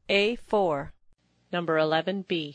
A4. Number 11B.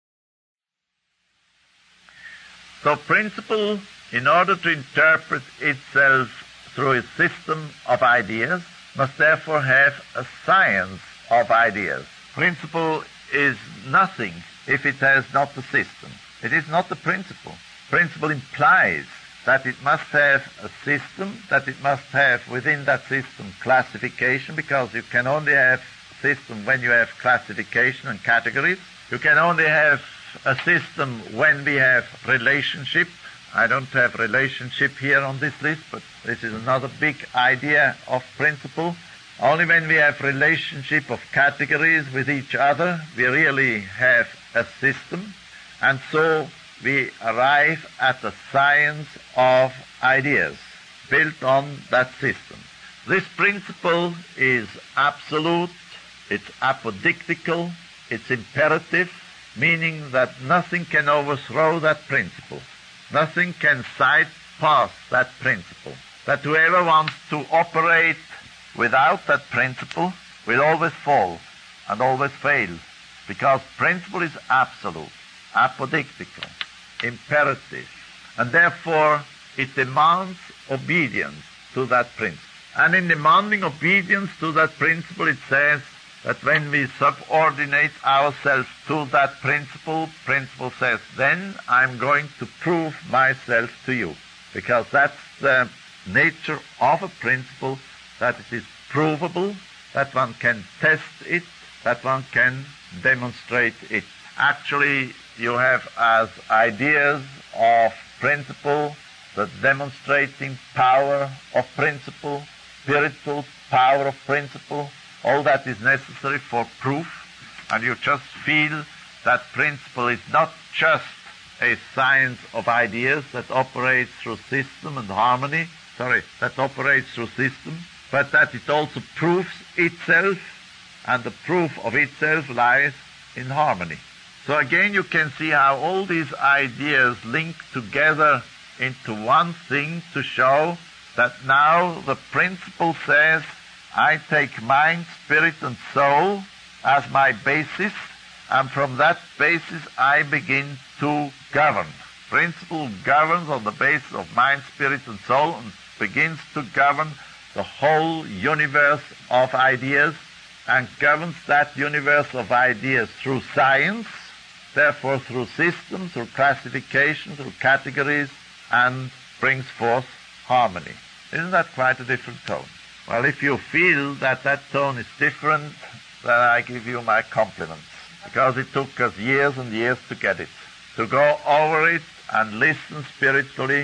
So principle, in order to interpret itself through a system of ideas, must therefore have a science of ideas. Principle is nothing if it has not the system. It is not the principle. Principle implies that it must have a system, that it must have within that system classification, because you can only have a system when you have classification and categories. You can only have a system when we have relationship. I don't have relationship here on this list, but this is another big idea of principle. Only when we have relationship of categories with each other, we really have a system. And so we arrive at the science of ideas built on that system. This principle is absolute, it's apodictical, it's imperative, meaning that nothing can overthrow that principle. Nothing can side past that principle. That whoever wants to operate without that principle will always fall and always fail, because principle is absolute, apodictical, imperative, and therefore it demands obedience to that principle. And in demanding obedience to that principle, it says that when we subordinate ourselves to that principle, principle says, then I'm going to prove myself to you. Because that's the nature of a principle, that it is provable, that one can test it, that one can demonstrate it. Actually, you have as ideas of principle the demonstrating power of principle, spiritual power of principle. All that is necessary for proof, and you just feel that principle is not just a science of ideas that operates through system and harmony, that operates through system, but that it also proves itself, and the proof of itself lies in harmony. So again, you can see how all these ideas link together into one thing to show that now the principle says, I take mind, spirit, and soul as my basis, and from that basis I begin to govern. Principle governs on the basis of mind, spirit, and soul, and begins to govern the whole universe of ideas, and governs that universe of ideas through science, therefore through systems, through classification, through categories, and brings forth harmony. Isn't that quite a different tone? Well, if you feel that that tone is different, then I give you my compliments, because it took us years and years to get it, to go over it and listen spiritually,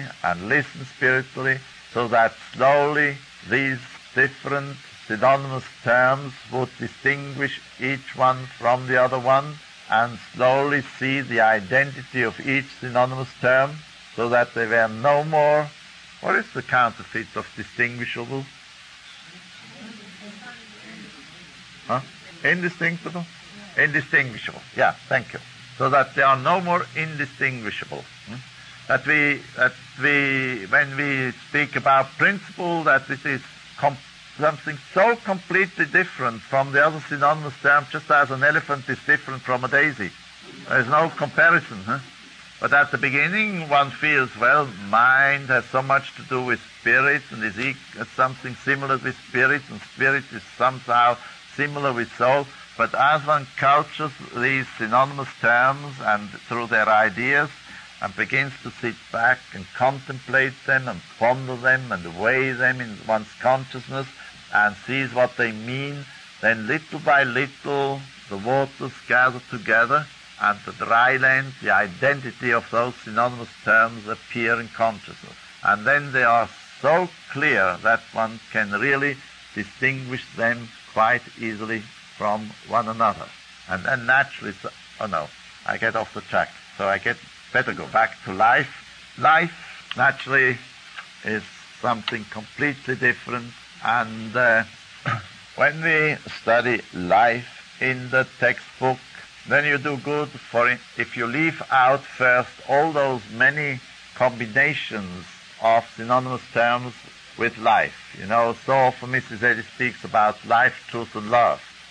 so that slowly these different synonymous terms would distinguish each one from the other one, and slowly see the identity of each synonymous term, so that they were no more, what is the counterfeit of distinguishable? Indistinguishable? Indistinguishable. Yeah, thank you. So that they are no more indistinguishable. That we, when we speak about principle, that it is something so completely different from the other synonymous terms, just as an elephant is different from a daisy. There is no comparison. But at the beginning, one feels, well, mind has so much to do with spirit, and is something similar with spirit, and spirit is somehow similar with soul. But as one cultures these synonymous terms and through their ideas, and begins to sit back and contemplate them and ponder them and weigh them in one's consciousness and sees what they mean, then little by little the waters gather together, and the dry land, the identity of those synonymous terms appear in consciousness. And then they are so clear that one can really distinguish them quite easily from one another. And then naturally, I get off the track. So I better go back to life. Life, naturally, is something completely different. And when we study life in the textbook, then you do good for it if you leave out first all those many combinations of synonymous terms with life. So often Mrs. Eddy speaks about life, truth, and love.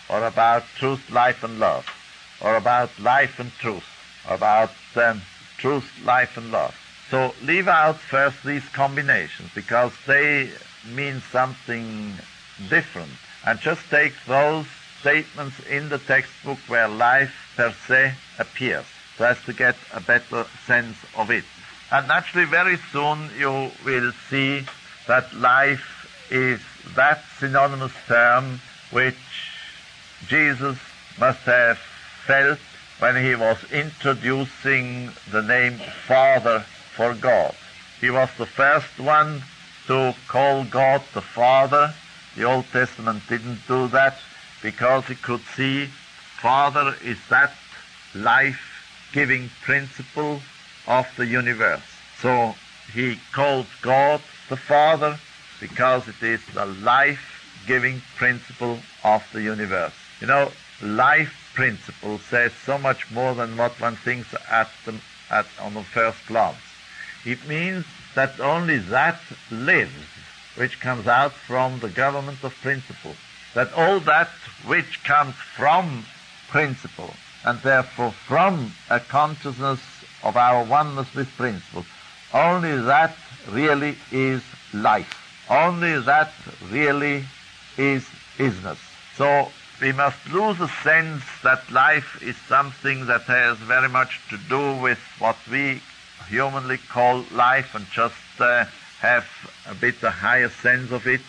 or about truth, life, and love, or about life and truth, or about truth, life, and love. So leave out first these combinations because they mean something different, and just take those statements in the textbook where life per se appears, so as to get a better sense of it. And naturally, very soon you will see that life is that synonymous term which Jesus must have felt when he was introducing the name Father for God. He was the first one to call God the Father. The Old Testament didn't do that because he could see Father is that life-giving principle of the universe. So he called God the Father because it is the life-giving principle of the universe. You know, life principle says so much more than what one thinks on the first glance. It means that only that lives which comes out from the government of principle. That all that which comes from principle, and therefore from a consciousness of our oneness with principle, only that really is life. Only that really is isness. So we must lose a sense that life is something that has very much to do with what we humanly call life, and just have a bit a higher sense of it.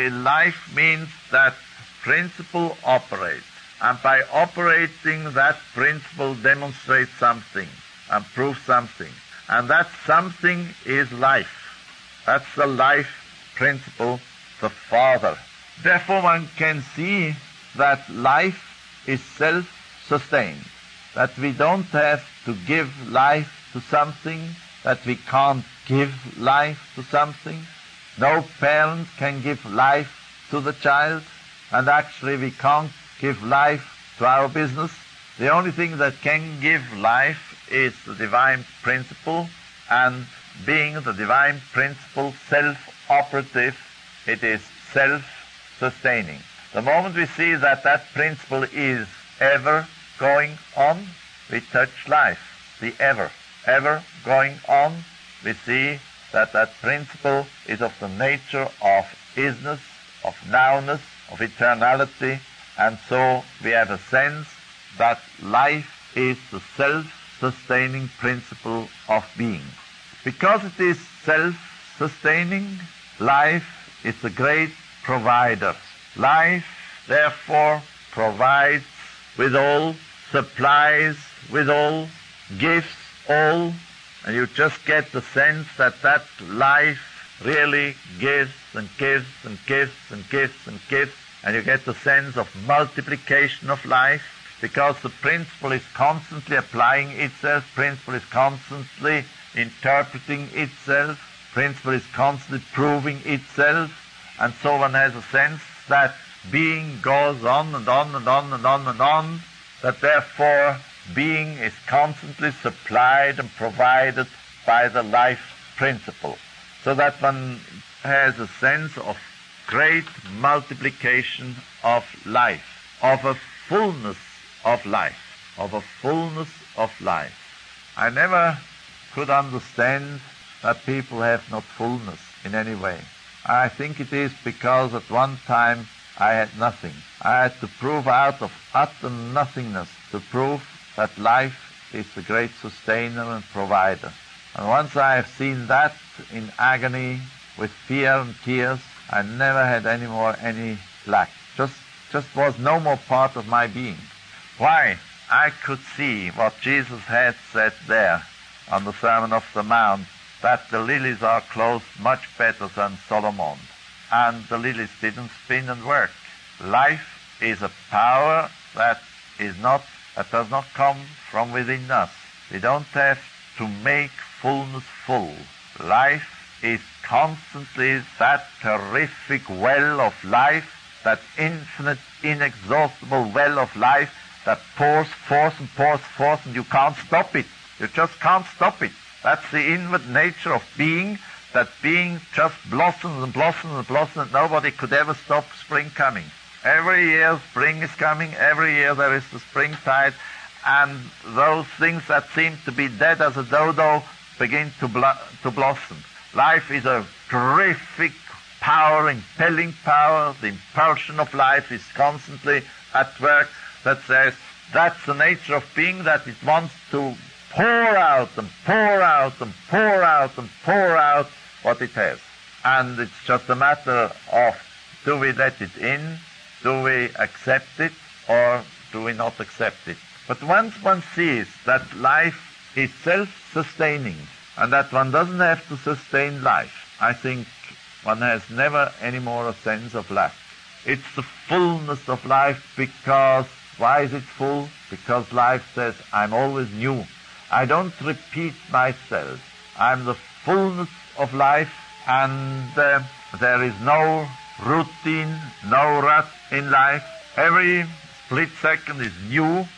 Life means that principle operates, and by operating that principle demonstrates something and proves something, and that something is life. That's the life principle, the Father. Therefore one can see that life is self-sustained, that we don't have to give life to something, that we can't give life to something. No parent can give life to the child, and actually we can't give life to our business. The only thing that can give life is the divine principle, and being the divine principle self-operative, it is self-sustaining. The moment we see that that principle is ever going on, we touch life, the ever going on. We see that that principle is of the nature of isness, of nowness, of eternality, and so we have a sense that life is the self-sustaining principle of being. Because it is self-sustaining, life is the great provider. Life, therefore, provides with all, supplies with all, gives all, and you just get the sense that that life really gives and gives and gives and gives and gives, and you get the sense of multiplication of life, because the principle is constantly applying itself, principle is constantly interpreting itself, principle is constantly proving itself, and so one has a sense that being goes on and on and on and on and on, that therefore being is constantly supplied and provided by the life principle, so that one has a sense of great multiplication of life, of a fullness of life, of a fullness of life. I never could understand that people have not fullness in any way. I think it is because at one time I had nothing. I had to prove out of utter nothingness to prove that life is the great sustainer and provider. And once I have seen that in agony, with fear and tears, I never had any more any lack. Just was no more part of my being. Why? I could see what Jesus had said there on the Sermon of the Mount, that the lilies are clothed much better than Solomon. And the lilies didn't spin and work. Life is a power that does not come from within us. We don't have to make fullness full. Life is constantly that terrific well of life, that infinite, inexhaustible well of life that pours forth and pours forth, and you can't stop it. You just can't stop it. That's the inward nature of being, that being just blossoms and blossoms and blossoms, and nobody could ever stop spring coming. Every year spring is coming, every year there is the springtide, and those things that seem to be dead as a dodo begin to blossom. Life is a terrific power, impelling power. The impulsion of life is constantly at work. That says that's the nature of being, that it wants to pour out and pour out and pour out and pour out what it has. And it's just a matter of, do we let it in, do we accept it, or do we not accept it? But once one sees that life is self-sustaining and that one doesn't have to sustain life, I think one has never any more a sense of lack. It's the fullness of life, because why is it full? Because life says, I'm always new. I don't repeat myself. I'm the fullness of life, and there is no routine, no rut in life. Every split second is new.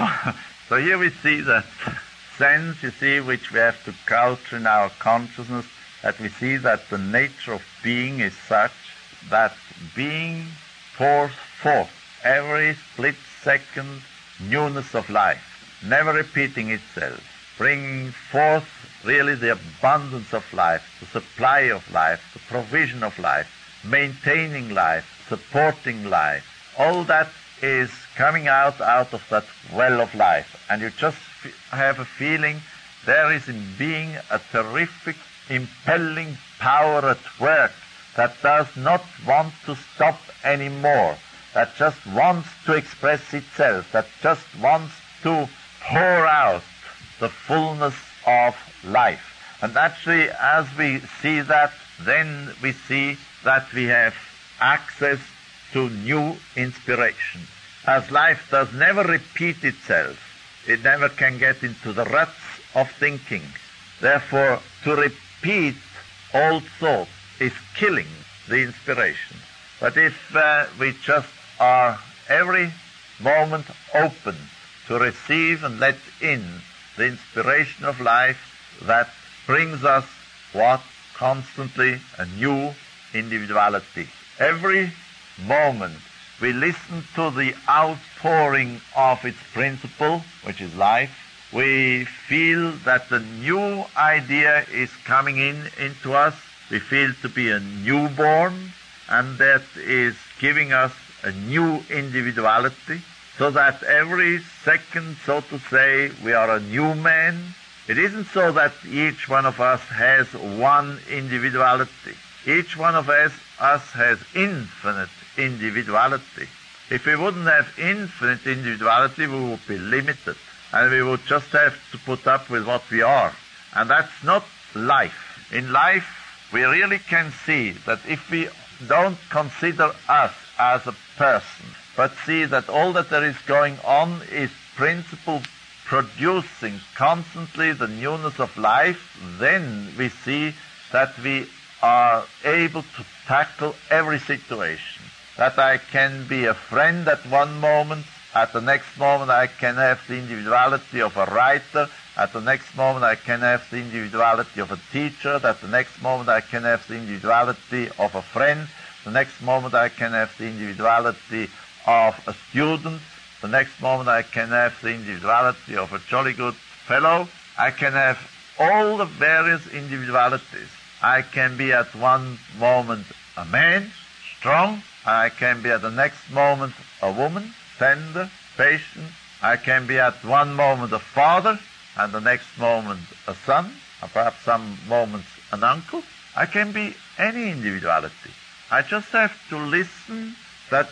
So here we see that sense, you see, which we have to culture in our consciousness, that we see that the nature of being is such that being pours forth every split second newness of life, never repeating itself, bringing forth really the abundance of life, the supply of life, the provision of life, maintaining life, supporting life. All that is coming out of that well of life. And you just have a feeling there is in being a terrific impelling power at work that does not want to stop anymore, that just wants to express itself, that just wants to pour out the fullness of life. And actually, as we see that, then we see that we have access to new inspiration. As life does never repeat itself, it never can get into the ruts of thinking. Therefore, to repeat old thoughts is killing the inspiration. But if we just are every moment open to receive and let in the inspiration of life that brings us what? Constantly a new individuality. Every moment we listen to the outpouring of its principle, which is life, we feel that the new idea is coming into us. We feel to be a newborn, and that is giving us a new individuality, so that every second, so to say, we are a new man. It isn't so that each one of us has one individuality. Each one of us has infinite individuality. If we wouldn't have infinite individuality, we would be limited, and we would just have to put up with what we are. And that's not life. In life, we really can see that if we don't consider us as a person, but see that all that there is going on is principle producing constantly the newness of life, then we see that we are able to tackle every situation. That I can be a friend at one moment, at the next moment I can have the individuality of a writer, at the next moment I can have the individuality of a teacher, at the next moment I can have the individuality of a friend, the next moment I can have the individuality of a student, the next moment I can have the individuality of a jolly good fellow. I can have all the various individualities. I can be at one moment a man, strong. I can be at the next moment a woman, tender, patient. I can be at one moment a father, and the next moment a son, or perhaps some moments an uncle. I can be any individuality. I just have to listen that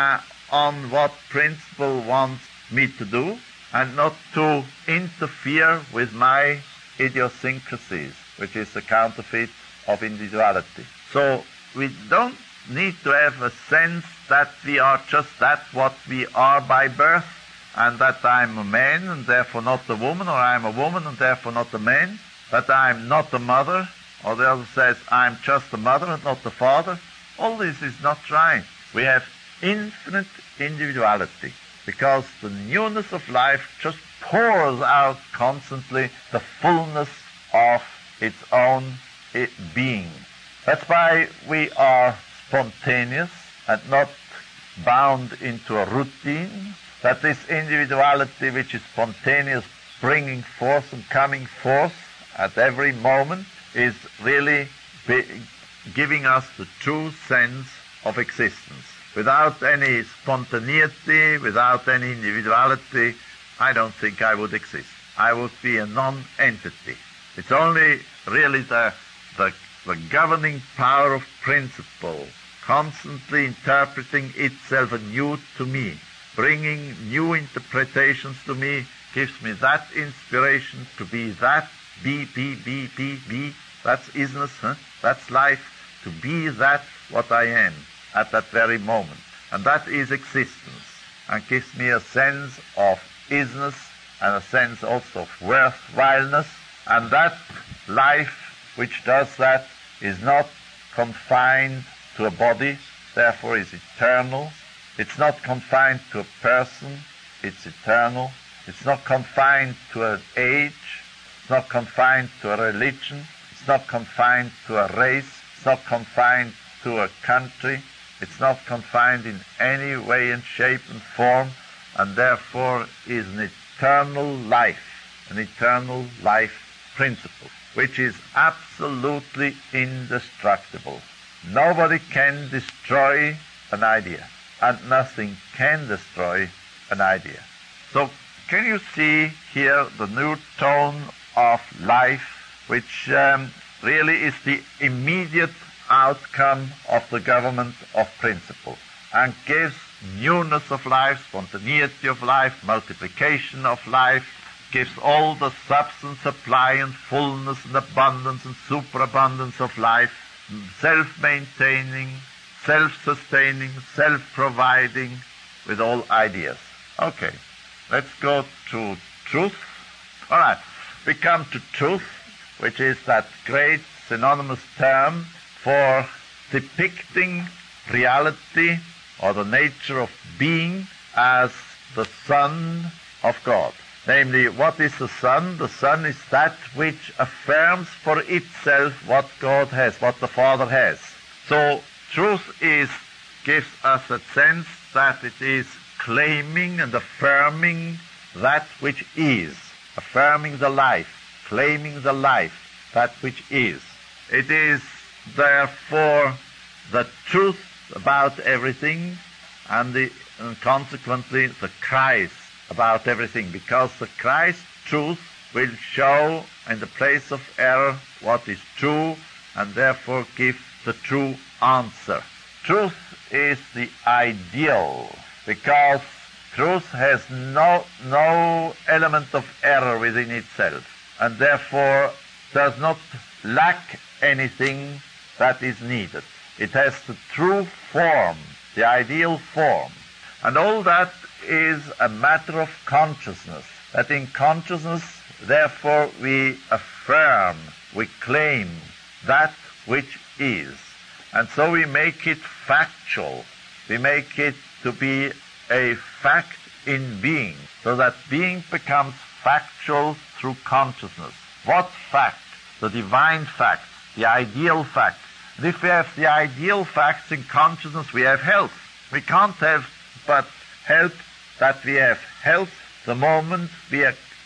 on what principle wants me to do, and not to interfere with my idiosyncrasies, which is the counterfeit of individuality. So we don't need to have a sense that we are just that what we are by birth, and that I'm a man and therefore not a woman, or I'm a woman and therefore not a man, that I'm not a mother, or the other says I'm just a mother and not a father. All this is not right. We have infinite individuality, because the newness of life just pours out constantly the fullness of its own being. That's why we are spontaneous and not bound into a routine, that this individuality which is spontaneous, bringing forth and coming forth at every moment, is really giving us the true sense of existence. Without any spontaneity, without any individuality, I don't think I would exist. I would be a non-entity. It's only really the governing power of principle, constantly interpreting itself anew to me, bringing new interpretations to me, gives me that inspiration to be that, be. That's isness, huh? That's life, to be that what I am at that very moment. And that is existence, and gives me a sense of isness and a sense also of worthwhileness. And that life which does that is not confined to a body, therefore is eternal. It's not confined to a person, it's eternal. It's not confined to an age, it's not confined to a religion, it's not confined to a race, it's not confined to a country, it's not confined in any way and shape and form, and therefore is an eternal life principle, which is absolutely indestructible. Nobody can destroy an idea, and nothing can destroy an idea. So can you see here the new tone of life, which really is the immediate outcome of the government of principle, and gives newness of life, spontaneity of life, multiplication of life, gives all the substance, supply, and fullness, and abundance, and superabundance of life, self-maintaining, self-sustaining, self-providing, with all ideas. Okay, let's go to truth. All right, we come to truth, which is that great synonymous term for depicting reality or the nature of being as the Son of God. Namely, what is the Son? The Son is that which affirms for itself what God has, what the Father has. So truth gives us a sense that it is claiming and affirming that which is, affirming the life, claiming the life, that which is. It is therefore the truth about everything, and consequently the Christ about everything, because the Christ truth will show in the place of error what is true, and therefore give the true answer. Truth is the ideal, because truth has no element of error within itself, and therefore does not lack anything that is needed. It has the true form, the ideal form. And all that is a matter of consciousness, that in consciousness, therefore, we affirm, we claim that which is. And so we make it factual. We make it to be a fact in being, so that being becomes factual through consciousness. What fact? The divine fact, the ideal fact. And if we have the ideal facts in consciousness, we have health. We can't have but health that we have health the moment we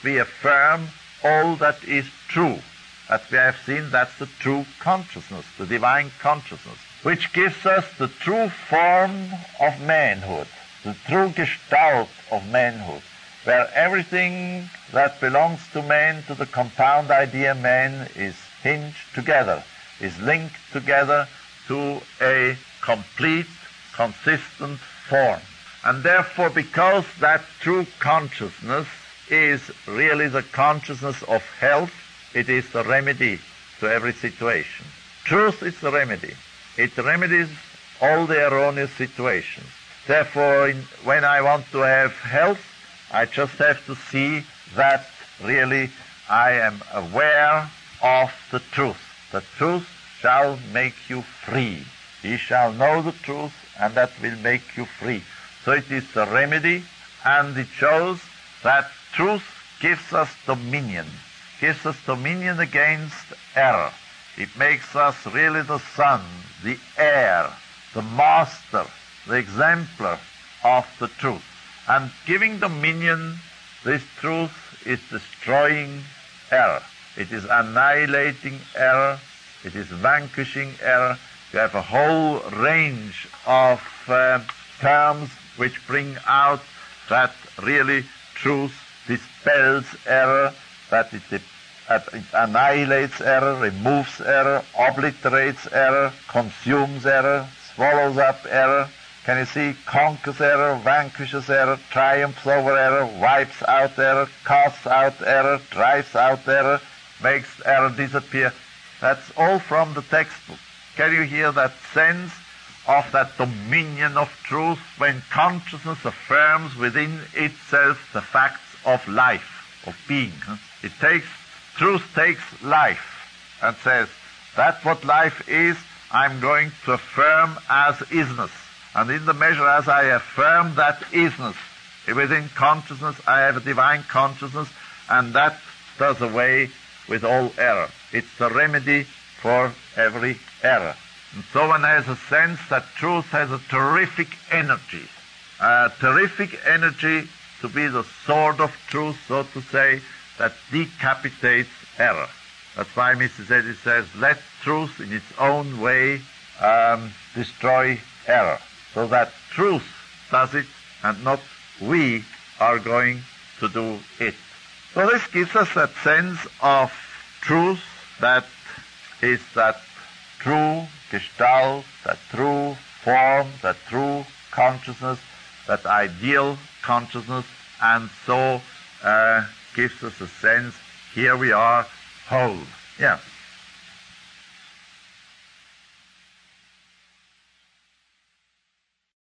affirm all that is true. That we have seen, that's the true consciousness, the divine consciousness, which gives us the true form of manhood, the true gestalt of manhood, where everything that belongs to man, to the compound idea man, is hinged together, is linked together to a complete, consistent form. And therefore, because that true consciousness is really the consciousness of health, it is the remedy to every situation. Truth is the remedy. It remedies all the erroneous situations. Therefore, when I want to have health, I just have to see that really I am aware of the truth. The truth shall make you free. Ye shall know the truth, and that will make you free. So it is the remedy, and it shows that truth gives us dominion against error. It makes us really the son, the heir, the master, the exemplar of the truth. And giving dominion, this truth is destroying error. It is annihilating error. It is vanquishing error. You have a whole range of terms which bring out that really truth dispels error, that it annihilates error, removes error, obliterates error, consumes error, swallows up error. Can you see? Conquers error, vanquishes error, triumphs over error, wipes out error, casts out error, drives out error, makes error disappear. That's all from the textbook. Can you hear that sense of that dominion of truth when consciousness affirms within itself the facts of life, of being? Truth takes life and says, that what life is, I'm going to affirm as isness. And in the measure as I affirm that isness within consciousness, I have a divine consciousness, and that does away with all error. It's the remedy for every error. And so one has a sense that truth has a terrific energy to be the sword of truth, so to say, that decapitates error. That's why Mrs. Eddy says, let truth in its own way destroy error, so that truth does it and not we are going to do it. So this gives us that sense of truth, that is that true gestalt, that true form, that true consciousness, that ideal consciousness, and so gives us a sense, here we are whole. Yeah,